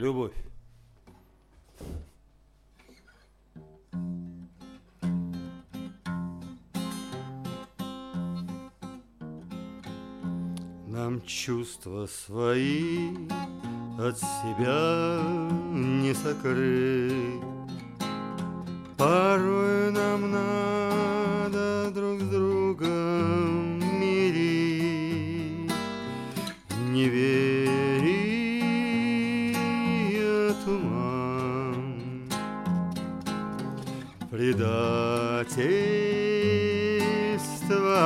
Любовь. Нам чувства свои от себя не сокрыть. Порой нам надо друг с другом мирить, неверие туман, предательство,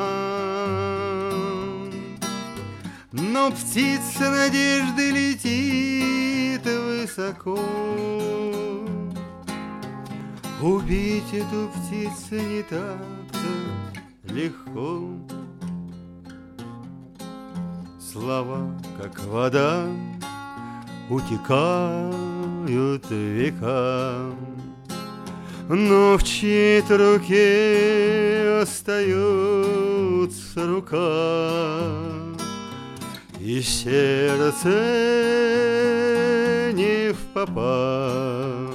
обман. Но птица надежды летит высоко. Убить эту птицу не так-то легко. Слова, как вода, утекают века, но в чьей-то руке остается рука, и сердце не впопад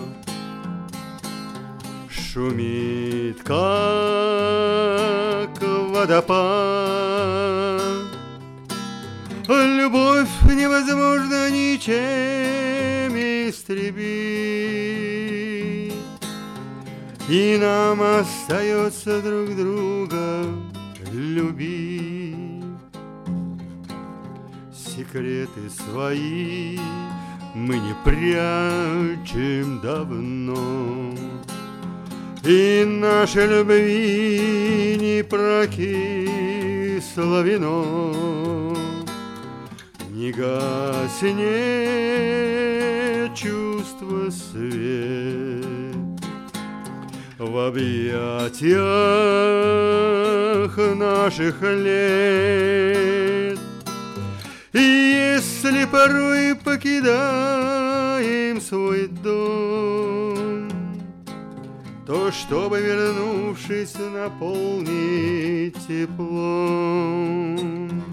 шумит, как водопад. Любовь невозможно ничем истребить, и нам остается друг друга любить. Секреты свои мы не прячем давно, и нашей любви не прокисло вино. Не гаснет чувство свет в объятиях наших лет. И если порой покидаем свой дом, то чтобы, вернувшись, наполнить теплом.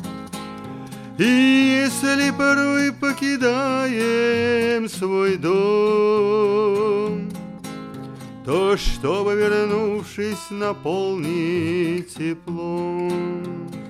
И если порой покидаем свой дом, то чтобы, вернувшись, наполнить теплом.